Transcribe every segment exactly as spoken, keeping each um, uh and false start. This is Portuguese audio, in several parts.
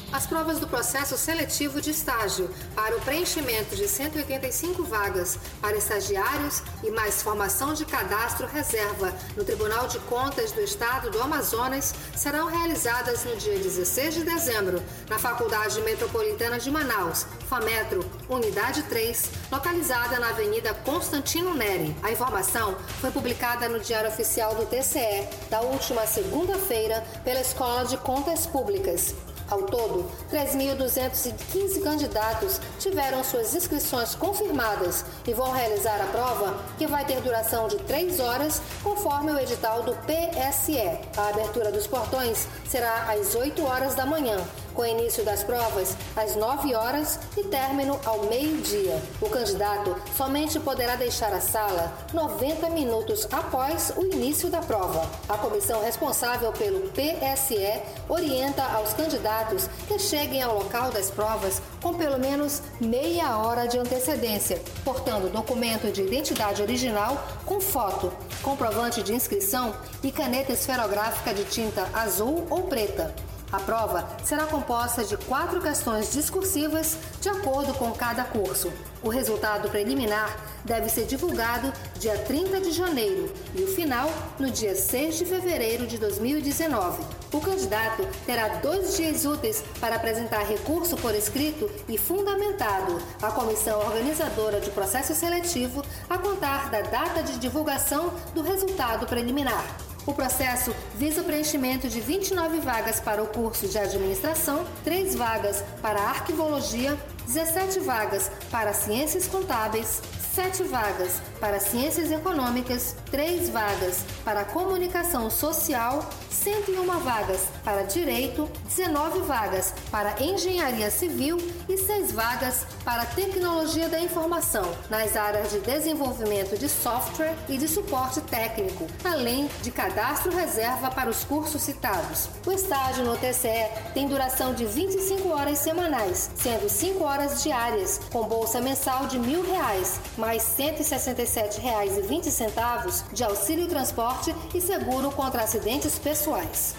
As provas do processo seletivo de estágio para o preenchimento de cento e oitenta e cinco vagas para estagiários e mais formação de cadastro reserva no Tribunal de Contas do Estado do Amazonas serão realizadas no dia dezesseis de dezembro na Faculdade Metropolitana de Manaus, FAMetro, Unidade três, localizada na Avenida Constantino Neri. A informação foi publicada no Diário Oficial do T C E da última segunda-feira pela Escola de Contas Públicas. Ao todo, três mil duzentos e quinze candidatos tiveram suas inscrições confirmadas e vão realizar a prova, que vai ter duração de três horas, conforme o edital do P S E. A abertura dos portões será às oito horas da manhã, com início das provas às nove horas e término ao meio-dia. O candidato somente poderá deixar a sala noventa minutos após o início da prova. A comissão responsável pelo P S E orienta aos candidatos que cheguem ao local das provas com pelo menos meia hora de antecedência, portando documento de identidade original com foto, comprovante de inscrição e caneta esferográfica de tinta azul ou preta. A prova será composta de quatro questões discursivas de acordo com cada curso. O resultado preliminar deve ser divulgado dia trinta de janeiro e o final no dia seis de fevereiro de dois mil e dezenove. O candidato terá dois dias úteis para apresentar recurso por escrito e fundamentado à comissão organizadora de processo seletivo a contar da data de divulgação do resultado preliminar. O processo visa o preenchimento de vinte e nove vagas para o curso de administração, três vagas para arquivologia, dezessete vagas para ciências contábeis, sete vagas para ciências econômicas, três vagas para comunicação social, cento e uma vagas para direito, dezenove vagas para engenharia civil e seis vagas para tecnologia da informação, nas áreas de desenvolvimento de software e de suporte técnico, além de cadastro reserva para os cursos citados. O estágio no T C E tem duração de vinte e cinco horas semanais, sendo cinco horas diárias, com bolsa mensal de mil reais, mais cento e sessenta e sete reais e vinte centavos de auxílio transporte e seguro contra acidentes pessoais.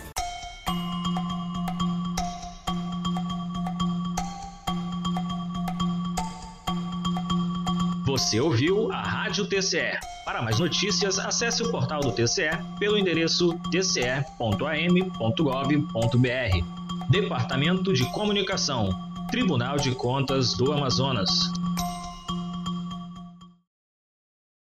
Você ouviu a Rádio T C E. Para mais notícias, acesse o portal do T C E pelo endereço t c e ponto a m ponto gov ponto b r. Departamento de Comunicação, Tribunal de Contas do Amazonas.